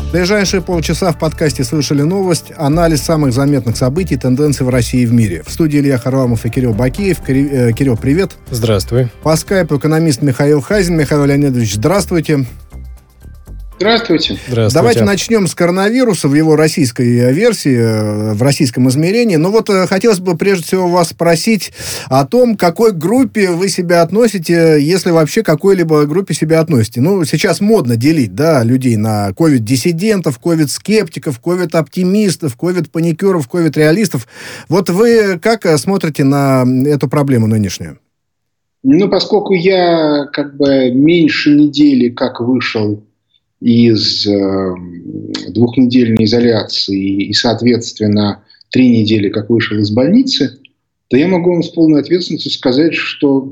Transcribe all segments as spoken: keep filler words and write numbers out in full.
В ближайшие полчаса в подкасте «Слышали новость» анализ самых заметных событий и тенденций в России и в мире. В студии Илья Харламов и Кирилл Бакеев. Кирилл, привет. Здравствуй. По скайпу экономист Михаил Хазин. Михаил Леонидович, здравствуйте. Здравствуйте. Здравствуйте. Давайте начнем с коронавируса в его российской версии, в российском измерении. Но вот хотелось бы прежде всего вас спросить о том, к какой группе вы себя относите, если вообще к какой-либо группе себя относите. Ну, сейчас модно делить, да, людей на ковид-диссидентов, ковид-скептиков, ковид-оптимистов, ковид-паникеров, ковид-реалистов. Вот вы как смотрите на эту проблему нынешнюю? Ну, поскольку я как бы меньше недели как вышел из э, двухнедельной изоляции и, соответственно, три недели как вышел из больницы, то я могу вам с полной ответственностью сказать, что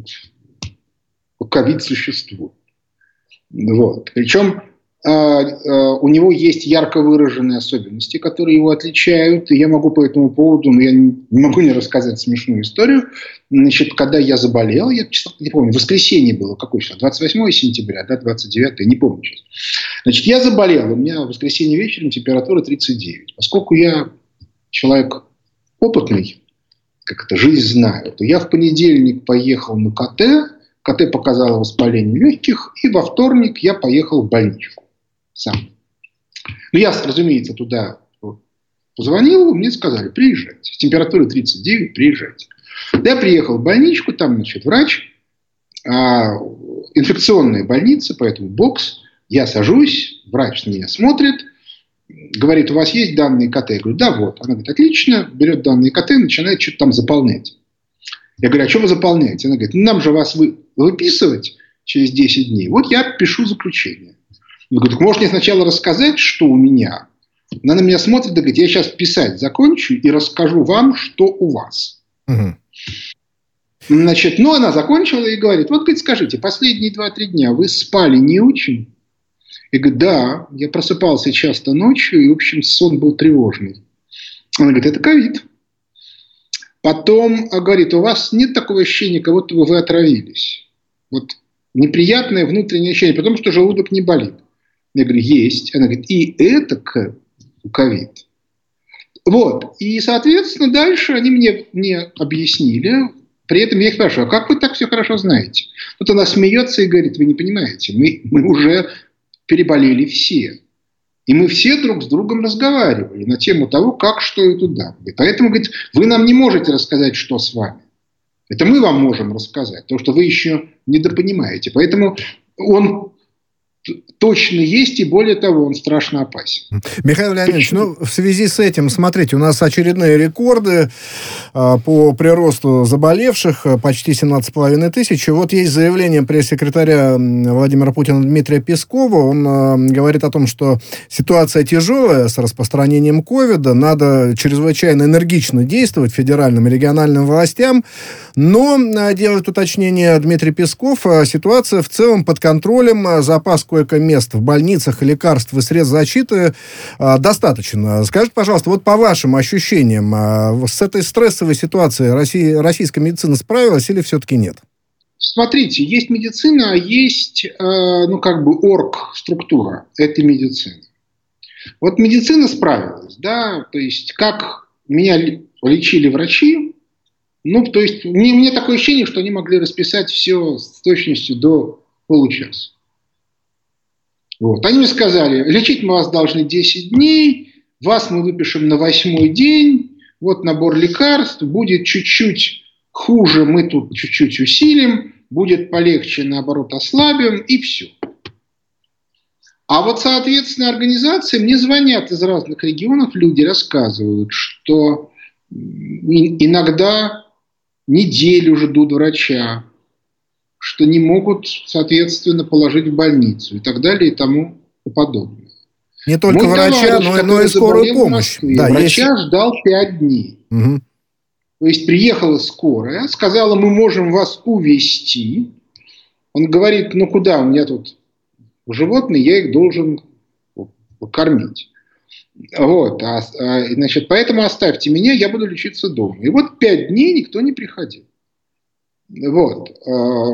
ковид существует. Вот. Причем э, э, у него есть ярко выраженные особенности, которые его отличают. И я могу по этому поводу, но я не могу не рассказать смешную историю. Значит, когда я заболел, я не помню, в воскресенье было, какое число, двадцать восьмое сентября, да, двадцать девятое, не помню сейчас. Значит, я заболел, у меня в воскресенье вечером температура тридцать девять. Поскольку я человек опытный, как это, жизнь знаю, то я в понедельник поехал на КТ, КТ показало воспаление легких, и во вторник я поехал в больничку сам. Ну, я, разумеется, туда позвонил, мне сказали, приезжайте. С температурой тридцать девять приезжайте. Я приехал в больничку, там, значит, врач, а, инфекционная больница, поэтому бокс. Я сажусь, врач на меня смотрит, говорит, у вас есть данные КТ? Я говорю, да, вот. Она говорит, отлично, берет данные КТ и начинает что-то там заполнять. Я говорю, а что вы заполняете? Она говорит, ну, нам же вас вы, выписывать через десять дней. Вот я пишу заключение. Я говорю, так можете мне сначала рассказать, что у меня? Она на меня смотрит и говорит, я сейчас писать закончу и расскажу вам, что у вас. Угу. Значит, ну, она закончила и говорит, вот, говорит, скажите, последние два-три дня вы спали не очень? Я говорю, да, я просыпался часто ночью, и, в общем, сон был тревожный. Она говорит, это ковид. Потом говорит, у вас нет такого ощущения, как будто бы вы отравились. Вот неприятное внутреннее ощущение, потому что желудок не болит. Я говорю, есть. Она говорит, и это ковид. Вот. И, соответственно, дальше они мне, мне объяснили. При этом я их спрашиваю, а как вы так все хорошо знаете? Вот она смеется и говорит, вы не понимаете, мы, мы уже переболели все. И мы все друг с другом разговаривали на тему того, как, что и туда. И поэтому, говорит, вы нам не можете рассказать, что с вами. Это мы вам можем рассказать, потому что вы еще недопонимаете. Поэтому он точно есть, и более того, он страшно опасен. Михаил Леонидович, ну, в связи с этим, смотрите, у нас очередные рекорды а, по приросту заболевших, почти семнадцать с половиной тысяч. Вот есть заявление пресс-секретаря Владимира Путина Дмитрия Пескова. Он а, говорит о том, что ситуация тяжелая с распространением ковида, надо чрезвычайно энергично действовать федеральным и региональным властям, но, а, делает уточнение Дмитрий Песков, а, ситуация в целом под контролем, а, запас койко-мест в больницах, лекарств и средств защиты а, достаточно. Скажите, пожалуйста, вот по вашим ощущениям, а, с этой стрессовой ситуацией Россия, российская медицина справилась или все-таки нет? Смотрите, есть медицина, а есть, э, ну, как бы орг-структура этой медицины. Вот медицина справилась, да, то есть как меня лечили врачи, ну, то есть мне, мне такое ощущение, что они могли расписать все с точностью до получаса. Вот. Они мне сказали, лечить мы вас должны десять дней, вас мы выпишем на восьмой день, вот набор лекарств, будет чуть-чуть хуже, мы тут чуть-чуть усилим, будет полегче, наоборот, ослабим, и все. А вот, соответственно, организации, мне звонят из разных регионов, люди рассказывают, что иногда неделю ждут врача, что не могут, соответственно, положить в больницу и так далее и тому подобное. Не только Мой врача, товарищ, но, но и скорую помощь. Да, врача есть... ждал пять дней. Угу. То есть приехала скорая, сказала, мы можем вас увезти. Он говорит, ну куда, у меня тут животные, я их должен кормить. Вот, а, а, значит, поэтому оставьте меня, я буду лечиться дома. И вот пять дней никто не приходил. Вот.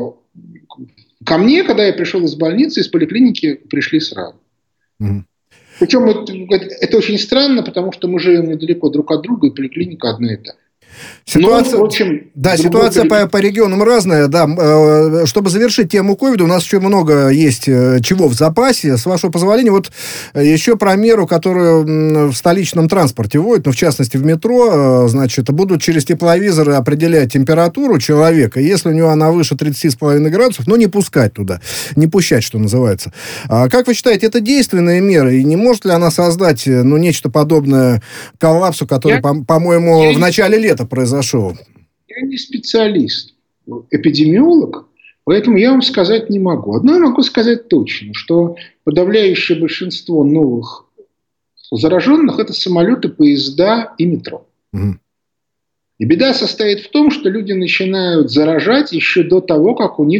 Ко мне, когда я пришел из больницы, из поликлиники пришли сразу. Причем это, это очень странно, потому что мы живем недалеко друг от друга, и поликлиника одна и та. Ситуация, Но, впрочем, да, ситуация по, по регионам разная. Да. Чтобы завершить тему ковида, у нас еще много есть чего в запасе. С вашего позволения, вот еще про меру, которую в столичном транспорте вводят, ну, в частности, в метро, значит, будут через тепловизоры определять температуру человека. Если у него она выше тридцать пять градусов, ну, не пускать туда, не пущать, что называется. А как вы считаете, это действенная мера? И не может ли она создать, ну, нечто подобное коллапсу, который, Я... по- по-моему, Я... в начале лета произошел? Я не специалист, эпидемиолог, поэтому я вам сказать не могу. Одно я могу сказать точно, что подавляющее большинство новых зараженных – это самолеты, поезда и метро. Mm. И беда состоит в том, что люди начинают заражать еще до того, как у них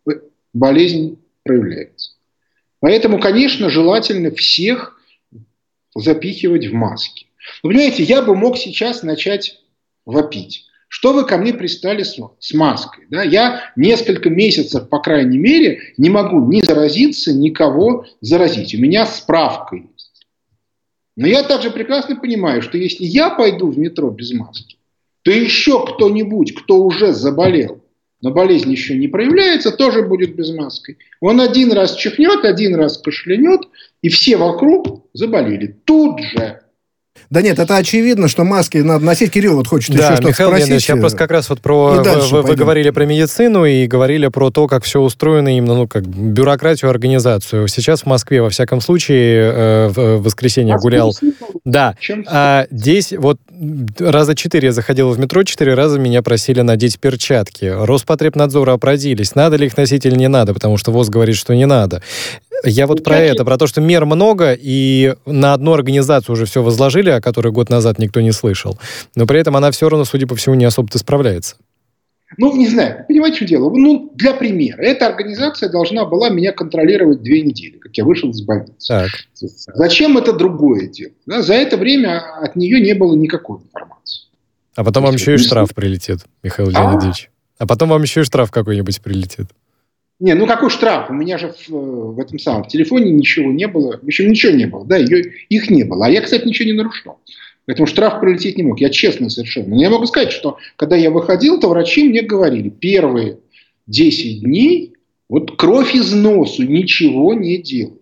болезнь проявляется. Поэтому, конечно, желательно всех запихивать в маски. Вы понимаете, я бы мог сейчас начать вопить. Что вы ко мне пристали с, с маской? Да? Я несколько месяцев, по крайней мере, не могу ни заразиться, никого заразить. У меня справка есть. Но я также прекрасно понимаю, что если я пойду в метро без маски, то еще кто-нибудь, кто уже заболел, но болезнь еще не проявляется, тоже будет без маски. Он один раз чихнет, один раз кашлянет, и все вокруг заболели. Тут же. Да нет, это очевидно, что маски надо носить. Кирилл вот хочет да, еще что-то Михаил спросить. Леонидович, я просто как раз вот про... Вы, вы, вы говорили про медицину и говорили про то, как все устроено именно, ну, как бюрократию, организацию. Сейчас в Москве, во всяком случае, э, в воскресенье Москве гулял... Да. А здесь вот раза четыре я заходил в метро, четыре раза меня просили надеть перчатки. Роспотребнадзор обратились, надо ли их носить или не надо, потому что ВОЗ говорит, что не надо. Я вот про это, про то, что мер много, и на одну организацию уже все возложили, о которой год назад никто не слышал. Но при этом она все равно, судя по всему, не особо-то справляется. Ну, не знаю, понимаете, что дело? Ну, для примера. Эта организация должна была меня контролировать две недели, как я вышел из больницы. Так. Зачем это другое дело? Да, за это время от нее не было никакой информации. А потом вам еще и штраф прилетит, Михаил Леонидович. А потом вам еще и штраф какой-нибудь прилетит. Не, ну какой штраф? У меня же в, в этом самом в телефоне ничего не было. В общем, ничего не было. Да, ее, их не было. А я, кстати, ничего не нарушал. Поэтому штраф прилететь не мог. Я честно совершенно. Но я могу сказать, что когда я выходил, то врачи мне говорили, первые десять дней вот кровь из носу, ничего не делайте.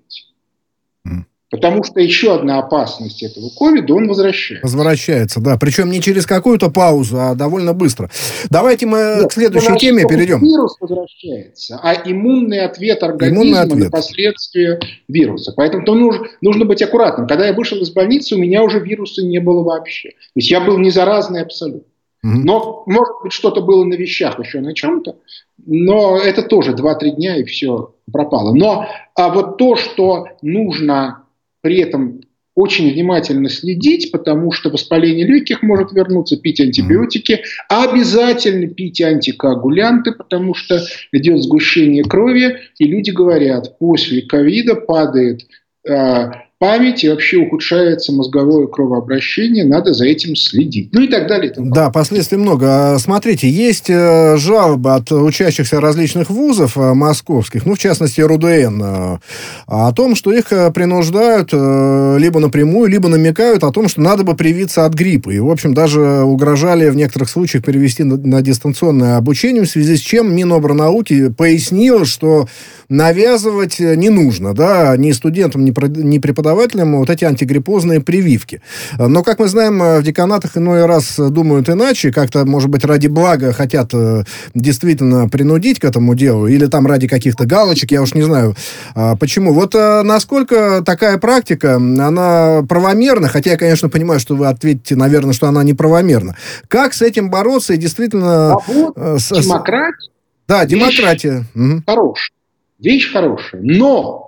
Потому что еще одна опасность этого ковида, он возвращается. Возвращается, да. Причем не через какую-то паузу, а довольно быстро. Давайте мы Нет, к следующей теме перейдем. Вирус возвращается, а иммунный ответ организма ответ. на последствия вируса. Поэтому то нужно, нужно быть аккуратным. Когда я вышел из больницы, у меня уже вируса не было вообще. То есть я был не заразный абсолютно. Угу. Но, может быть, что-то было на вещах еще на чем-то. Но это тоже два-три дня, и все пропало. Но а вот то, что нужно... При этом очень внимательно следить, потому что воспаление легких может вернуться, пить антибиотики, а обязательно пить антикоагулянты, потому что идет сгущение крови, и люди говорят, после ковида падает э, память и вообще ухудшается мозговое кровообращение, надо за этим следить. Ну и так далее. И да, последствий много. Смотрите, есть жалобы от учащихся различных вузов московских, ну, в частности, РУДН, о том, что их принуждают либо напрямую, либо намекают о том, что надо бы привиться от гриппа. И, в общем, даже угрожали в некоторых случаях перевести на, на дистанционное обучение, в связи с чем Минобрнауки пояснило, что навязывать не нужно, да, ни студентам, ни преподавателям вот эти антигриппозные прививки. Но, как мы знаем, в деканатах иной раз думают иначе, как-то, может быть, ради блага хотят действительно принудить к этому делу, или там ради каких-то галочек, я уж не знаю, почему. Вот насколько такая практика, она правомерна, хотя я, конечно, понимаю, что вы ответите, наверное, что она неправомерна. Как с этим бороться и действительно... А вот с... демократия. Да, демократия. Вещь хорошая. Вещь хорошая. Но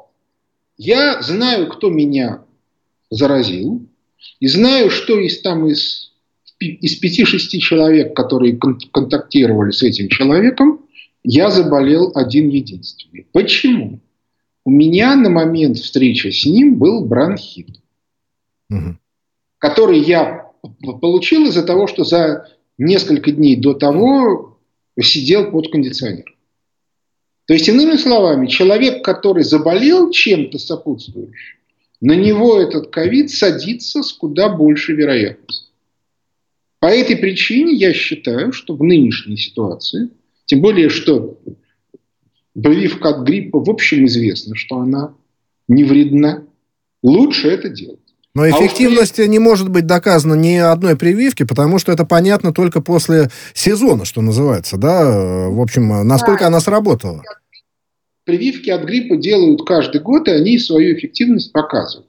я знаю, кто меня заразил, и знаю, что из, там, из, из пяти-шести человек, которые кон- контактировали с этим человеком, я заболел один единственный. Почему? У меня на момент встречи с ним был бронхит, угу. который я получил из-за того, что за несколько дней до того сидел под кондиционером. То есть, иными словами, человек, который заболел чем-то сопутствующим, на него этот ковид садится с куда большей вероятностью. По этой причине я считаю, что в нынешней ситуации, тем более, что прививка от гриппа в общем известно, что она не вредна, лучше это делать. Но эффективность а вот... не может быть доказана ни одной прививки, потому что это понятно только после сезона, что называется, да? В общем, насколько да. она сработала. Прививки от гриппа делают каждый год, и они свою эффективность показывают.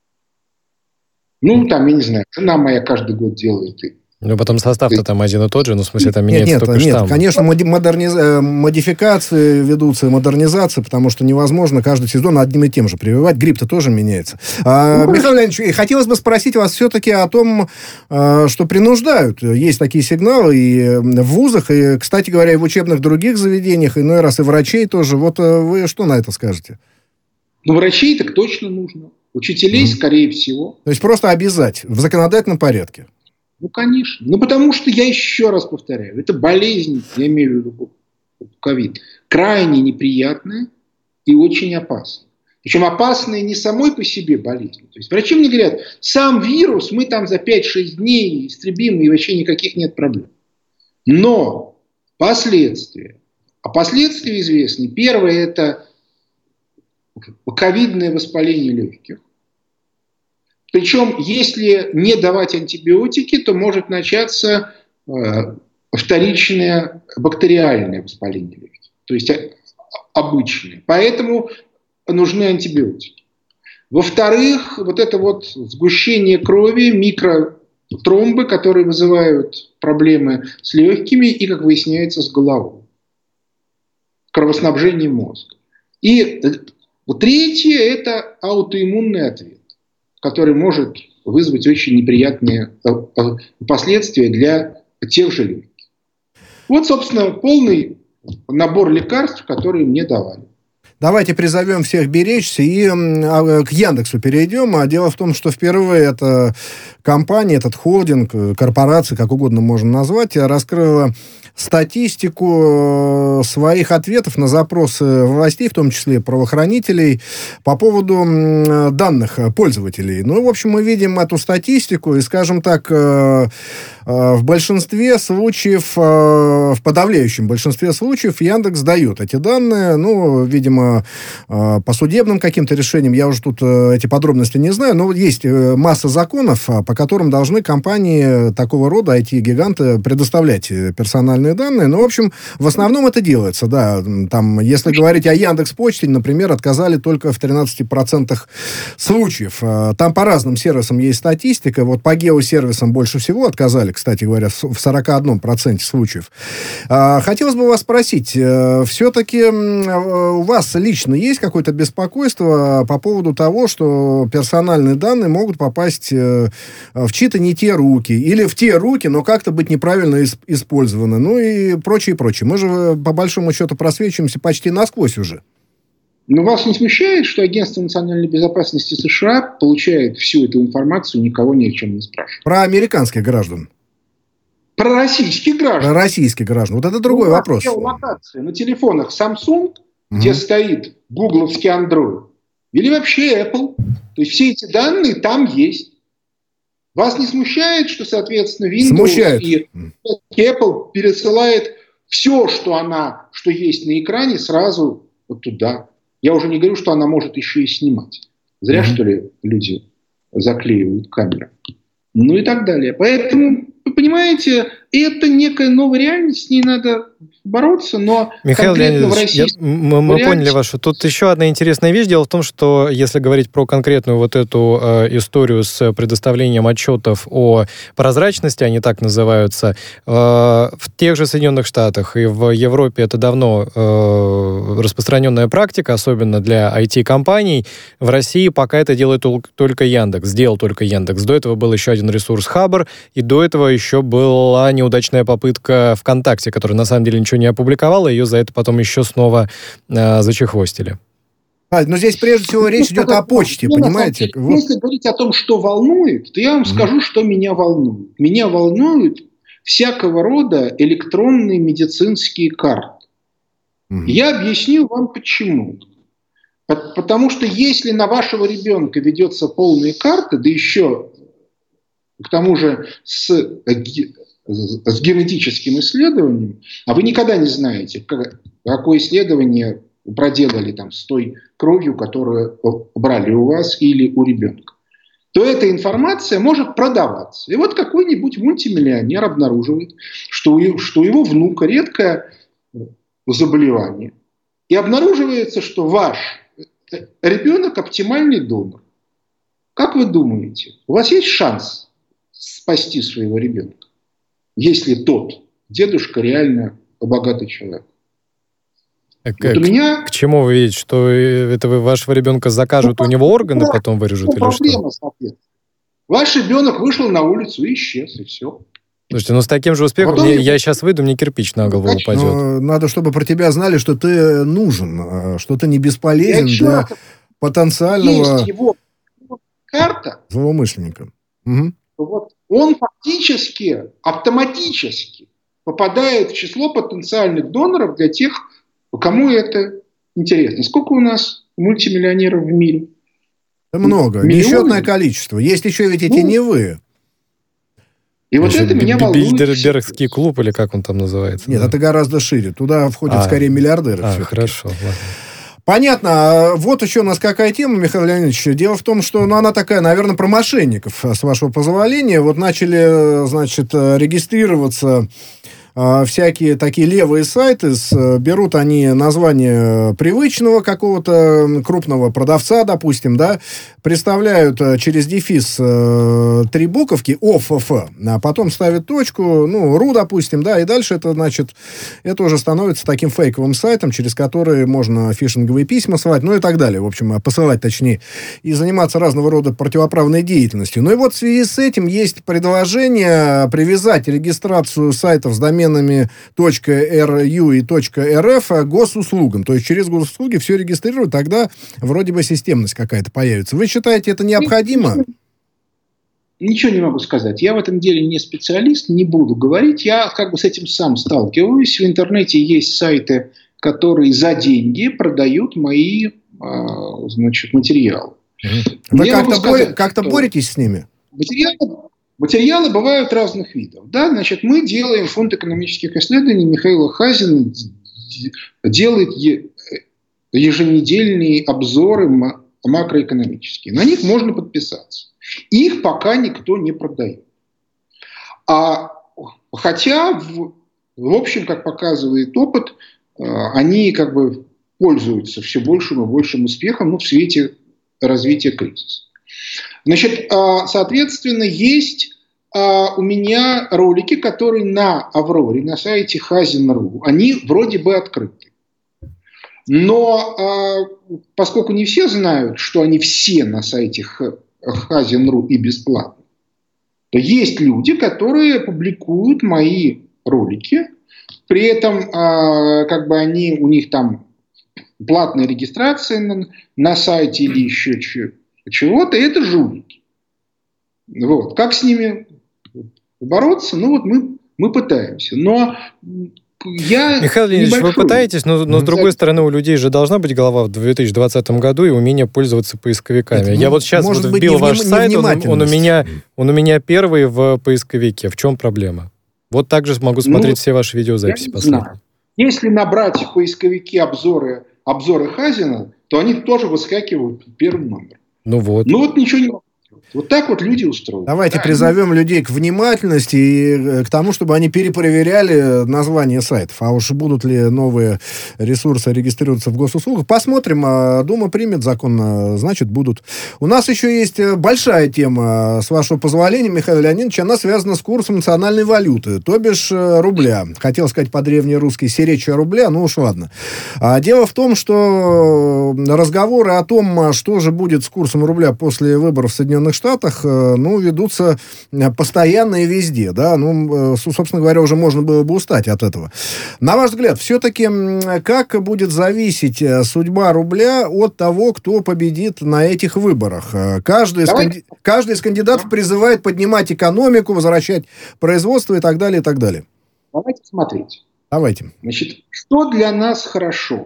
Ну, там, я не знаю, жена моя каждый год делает и Ну, потом состав-то там один и тот же, ну, в смысле, там меняется нет, только нет, штамм. Нет, конечно, модерниз... модификации ведутся, модернизации, потому что невозможно каждый сезон одним и тем же прививать. Грипп-то тоже меняется. А, ну, Михаил Леонидович, хотелось бы спросить вас все-таки о том, что принуждают. Есть такие сигналы и в вузах, и, кстати говоря, и в учебных других заведениях, иной раз и врачей тоже. Вот вы что на это скажете? Ну, врачей так точно нужно. Учителей, mm. скорее всего. То есть просто обязать в законодательном порядке. Ну, конечно. Ну, потому что, я еще раз повторяю, это болезнь, я имею в виду ковид, крайне неприятная и очень опасная. Причем опасная не самой по себе болезнь. То есть врачи мне говорят, сам вирус мы там за пять-шесть дней истребим, и вообще никаких нет проблем. Но последствия. А последствия известны. Первое – это ковидное воспаление легких. Причем, если не давать антибиотики, то может начаться э, вторичное бактериальное воспаление легких, то есть э, обычное. Поэтому нужны антибиотики. Во-вторых, вот это вот сгущение крови, микротромбы, которые вызывают проблемы с легкими и, как выясняется, с головой. Кровоснабжение мозга. И э, третье – это аутоиммунный ответ, который может вызвать очень неприятные последствия для тех же легких. Вот, собственно, полный набор лекарств, которые мне давали. Давайте призовем всех беречься и а, к Яндексу перейдем. А дело в том, что впервые эта компания, этот холдинг, корпорация, как угодно можно назвать, раскрыла статистику своих ответов на запросы властей, в том числе правоохранителей, по поводу данных пользователей. Ну, в общем, мы видим эту статистику, и, скажем так, в большинстве случаев, в подавляющем большинстве случаев Яндекс дает эти данные, ну, видимо, по судебным каким-то решениям, я уже тут эти подробности не знаю, но есть масса законов, по которым должны компании такого рода, ай ти-гиганты, предоставлять персональные данные. Ну, в общем, в основном это делается, да. Там, если говорить о Яндекс.Почте, например, отказали только в тринадцати процентах случаев. Там по разным сервисам есть статистика. Вот по геосервисам больше всего отказали, кстати говоря, в сорока одном проценте случаев. Хотелось бы вас спросить, все-таки у вас лично есть какое-то беспокойство по поводу того, что персональные данные могут попасть в чьи-то не те руки, или в те руки, но как-то быть неправильно использованы, ну и прочее, прочее. Мы же, по большому счету, просвечиваемся почти насквозь уже. Но вас не смущает, что Агентство национальной безопасности США получает всю эту информацию, никого ни о чем не спрашивает? Про американских граждан. Про российских граждан. Про российских граждан. Вот это другой ну, вопрос. Локация на телефонах Samsung, угу. где стоит гугловский Android, или вообще Apple. То есть все эти данные там есть. Вас не смущает, что, соответственно, Windows смущает. И Apple пересылает все, что она, что есть на экране, сразу вот туда. Я уже не говорю, что она может еще и снимать. Зря, mm-hmm. что ли, люди заклеивают камеры. Ну и так далее. Поэтому, вы понимаете, это некая новая реальность, с ней надо бороться, но Михаил конкретно Леонидович, в России... Я, мы, мы поняли вашу. Тут еще одна интересная вещь. Дело в том, что если говорить про конкретную вот эту э, историю с предоставлением отчетов о прозрачности, они так называются, э, в тех же Соединенных Штатах и в Европе это давно э, распространенная практика, особенно для ай ти-компаний. В России пока это делает только Яндекс, сделал только Яндекс. До этого был еще один ресурс Хабр, и до этого еще была неудачная попытка ВКонтакте, которая на самом деле ничего не опубликовала, ее за это потом еще снова э, зачехвостили. А, но здесь прежде всего речь идет о почте, понимаете? Если говорить о том, что волнует, то я вам mm-hmm. скажу, что меня волнует. Меня волнуют всякого рода электронные медицинские карты. Mm-hmm. Я объясню вам почему. Потому что если на вашего ребенка ведется полная карта, да еще к тому же с, с генетическим исследованием, а вы никогда не знаете, какое исследование проделали там с той кровью, которую брали у вас или у ребенка, то эта информация может продаваться. И вот какой-нибудь мультимиллионер обнаруживает, что у, что у его внука редкое заболевание. И обнаруживается, что ваш ребенок оптимальный донор. Как вы думаете, у вас есть шанс спасти своего ребенка, если тот дедушка реально богатый человек? А вот к, у меня... к чему вы видите, что это вы вашего ребенка закажут, ну, у него органы да, потом вырежут или что? Ваш ребенок вышел на улицу и исчез, и все. Слушайте, ну с таким же успехом потом... мне, я сейчас выйду, мне кирпич на голову упадет. Но надо, чтобы про тебя знали, что ты нужен, что ты не бесполезен для человек... потенциального есть его карта злоумышленника. Угу. Вот он фактически автоматически попадает в число потенциальных доноров для тех, кому это интересно. Сколько у нас мультимиллионеров в мире? Много. Миллионы? Несчетное количество. Есть еще ведь эти ну, невы. И вот это меня волнует. Бильдербергский клуб, или как он там называется? Нет, да? Это гораздо шире. Туда входят а, скорее миллиардеры. А, хорошо, ладно. Понятно. Вот еще у нас какая тема, Михаил Леонидович. Дело в том, что ну, она такая, наверное, про мошенников, с вашего позволения. Вот начали, значит, регистрироваться всякие такие левые сайты, с, берут они название привычного какого-то крупного продавца, допустим, да, представляют через дефис э, три буковки ОФФ, а потом ставят точку, ну, ру, допустим, да, и дальше это, значит, это уже становится таким фейковым сайтом, через который можно фишинговые письма слать, ну и так далее, в общем, посылать, точнее, и заниматься разного рода противоправной деятельностью. Ну и вот в связи с этим есть предложение привязать регистрацию сайтов с доменом .ру и .рф госуслугам. То есть через госуслуги все регистрируют, тогда вроде бы системность какая-то появится. Вы считаете, это необходимо? Ничего не могу сказать. Я в этом деле не специалист, не буду говорить. Я как бы с этим сам сталкиваюсь. В интернете есть сайты, которые за деньги продают мои, значит, материалы. Вы как-то, бо- как-то боретесь с ними? Материалы... Материалы бывают разных видов. Да? Значит, мы делаем фонд экономических исследований Михаила Хазина, делает еженедельные обзоры макроэкономические. На них можно подписаться. Их пока никто не продает. А, хотя, в, в общем, как показывает опыт, они как бы пользуются все большим и большим успехом, ну, в свете развития кризиса. Значит, соответственно, есть у меня ролики, которые на Авроре, на сайте хазин точка ру, они вроде бы открыты. Но поскольку не все знают, что они все на сайте хазин точка ру и бесплатно, то есть люди, которые публикуют мои ролики, при этом как бы они, у них там платная регистрация на, на сайте или еще что-то. Чего-то, это жулики. Вот. Как с ними бороться? Ну, вот мы, мы пытаемся. Но я... Михаил Леонидович, вы пытаетесь, но, но с другой стороны, у людей же должна быть голова в две тысячи двадцатом году и умение пользоваться поисковиками. Это, я вот сейчас вот вбил ваш сайт, он, он, у меня, он у меня первый в поисковике. В чем проблема? Вот так же могу смотреть ну, все ваши видеозаписи последние. Если набрать в поисковике обзоры, обзоры Хазина, то они тоже выскакивают первым номером. Ну вот. Ну вот ничего не могу. Вот так вот люди устроены. Давайте да, призовем они... людей к внимательности и к тому, чтобы они перепроверяли название сайтов. А уж будут ли новые ресурсы регистрироваться в госуслугах, посмотрим. Дума примет закон, значит, будут. У нас еще есть большая тема, с вашего позволения, Михаил Леонидович. Она связана с курсом национальной валюты, то бишь рубля. Хотел сказать по-древнерусски сиречья рубля, ну уж ладно. Дело в том, что разговоры о том, что же будет с курсом рубля после выборов в Соединенных Штатах, ну, ведутся постоянно и везде, да, ну, собственно говоря, уже можно было бы устать от этого. На ваш взгляд, все-таки как будет зависеть судьба рубля от того, кто победит на этих выборах? Каждый из, канди... Каждый из кандидатов призывает поднимать экономику, возвращать производство и так далее, и так далее. Давайте смотреть. Давайте. Значит, что для нас хорошо?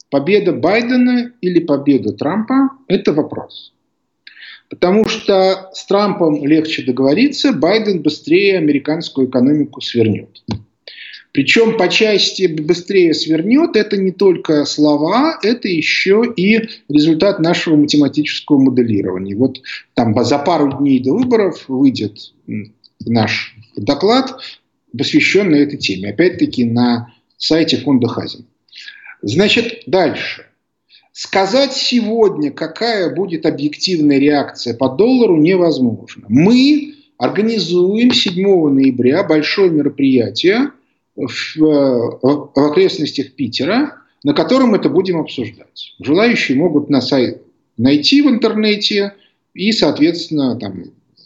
победа Байдена или победа Трампа – это вопрос. Потому что с Трампом легче договориться, Байден быстрее американскую экономику свернет. Причем по части быстрее свернет, это не только слова, это еще и результат нашего математического моделирования. Вот там за пару дней до выборов выйдет наш доклад, посвященный этой теме. Опять-таки на сайте фонда Хазина. Значит, дальше. Сказать сегодня, какая будет объективная реакция по доллару, невозможно. Мы организуем седьмого ноября большое мероприятие в, в окрестностях Питера, на котором это будем обсуждать. Желающие могут на сайт найти в интернете и, соответственно, там,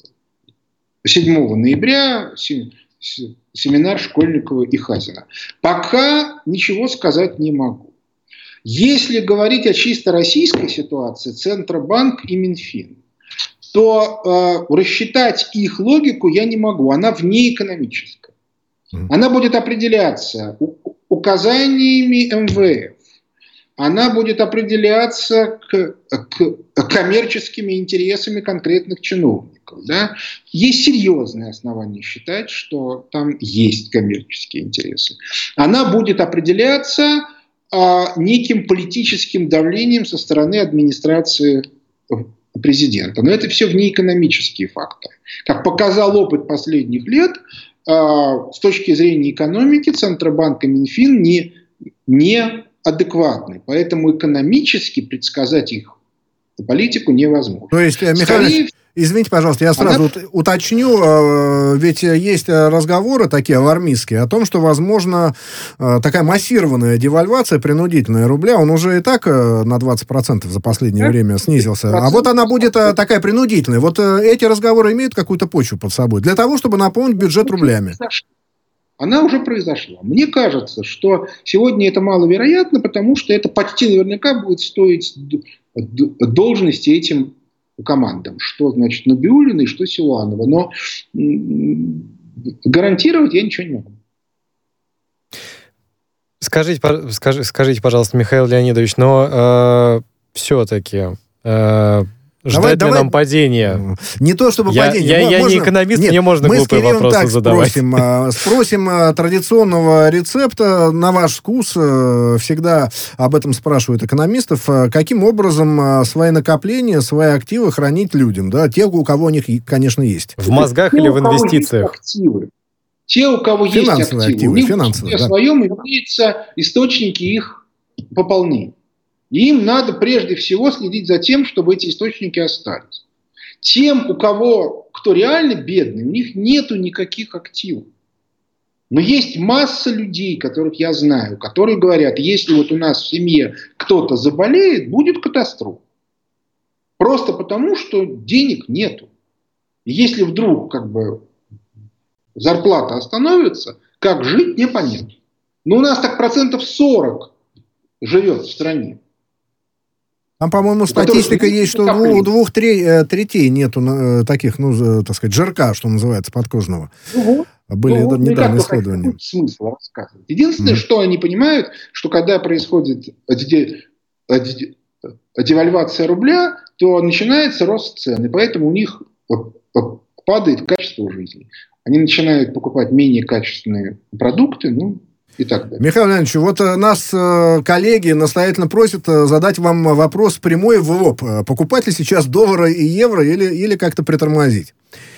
седьмого ноября семинар Школьникова и Хазина. Пока ничего сказать не могу. Если говорить о чисто российской ситуации, Центробанк и Минфин, то э, рассчитать их логику я не могу. Она внеэкономическая. Она будет определяться указаниями эм вэ эф. Она будет определяться к, к коммерческими интересами конкретных чиновников. Да? Есть серьезные основания считать, что там есть коммерческие интересы. Она будет определяться а, неким политическим давлением со стороны администрации президента. Но это все внеэкономические факторы. Как показал опыт последних лет, а, с точки зрения экономики Центробанк и Минфин не, не адекватны. Поэтому экономически предсказать их политику невозможно. То есть, Михаил Скорее... Извините, пожалуйста, я сразу Она... уточню, ведь есть разговоры такие алармистские о том, что, возможно, такая массированная девальвация принудительная рубля, он уже и так на двадцать процентов за последнее время снизился, а вот она будет такая принудительная. Вот эти разговоры имеют какую-то почву под собой для того, чтобы наполнить бюджет рублями. Она уже произошла. Мне кажется, что сегодня это маловероятно, потому что это почти наверняка будет стоить должности этим командам. Что значит Набиуллина и что Силуанова. Но гарантировать я ничего не могу. Скажите, скажите, скажите пожалуйста, Михаил Леонидович, но э, все-таки... Э, Ждать давай, ли давай... нам падения? Не то, чтобы я, падение. Я, я можно... не экономист, Нет, мне можно глупые вопросы так задавать. Спросим, спросим традиционного рецепта на ваш вкус. Всегда об этом спрашивают экономистов. Каким образом свои накопления, свои активы хранить людям? Да? Те, у кого у них, конечно, есть. В мозгах те, или в инвестициях? Те, у кого финансовые есть активы. активы У них финансовые, в да. своем имеются источники их пополнения. И им надо прежде всего следить за тем, чтобы эти источники остались. Тем, у кого, кто реально бедный, у них нету никаких активов. Но есть масса людей, которых я знаю, которые говорят, если вот у нас в семье кто-то заболеет, будет катастрофа. Просто потому, что денег нету. И если вдруг как бы зарплата остановится, как жить, непонятно. Но у нас так процентов сорок живет в стране. Там, по-моему, статистика есть, что у двух третей нету э, таких, ну, так сказать, жирка, что называется, подкожного. Угу. Были ну, недавние исследования. Смысл рассказывать. Единственное, mm. что они понимают, что когда происходит девальвация рубля, то начинается рост цен, и поэтому у них падает качество жизни. Они начинают покупать менее качественные продукты, ну, и так далее. Михаил Леонидович, вот нас коллеги настоятельно просят задать вам вопрос прямой в лоб. Покупать ли сейчас доллары и евро или, или как-то притормозить?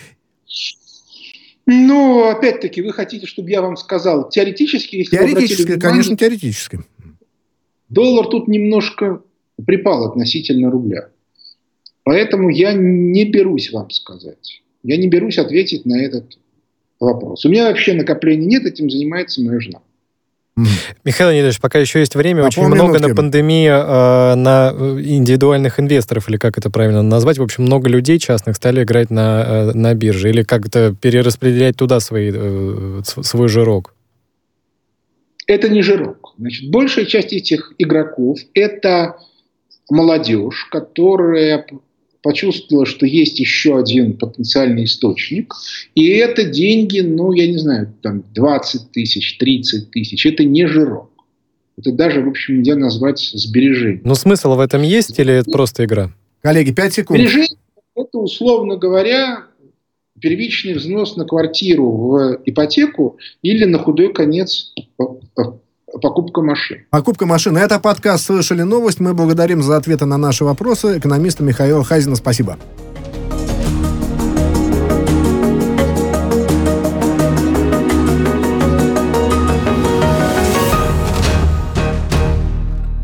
Ну, опять-таки, вы хотите, чтобы я вам сказал теоретически? Если теоретически, внимание, конечно, теоретически. Доллар тут немножко припал относительно рубля. Поэтому я не берусь вам сказать. Я не берусь ответить на этот вопрос. У меня вообще накоплений нет, этим занимается моя жена. Михаил Леонидович, пока еще есть время, а очень много минутки. на пандемии, э, на индивидуальных инвесторов, или как это правильно назвать. В общем, много людей частных стали играть на, э, на бирже. Или как-то перераспределять туда свои, э, свой жирок. Это не жирок. Значит, большая часть этих игроков – это молодежь, которая почувствовала, что есть еще один потенциальный источник. И это деньги, ну, я не знаю, там двадцать тысяч, тридцать тысяч. Это не жирок. это даже, в общем, нельзя назвать сбережением. Но смысл в этом есть или это просто игра? Коллеги, пять секунд. Сбережение – это, условно говоря, первичный взнос на квартиру в ипотеку или на худой конец покупка машин. Покупка машин. Это подкаст «Слышали новость». Мы благодарим за ответы на наши вопросы экономиста Михаила Хазина. Спасибо.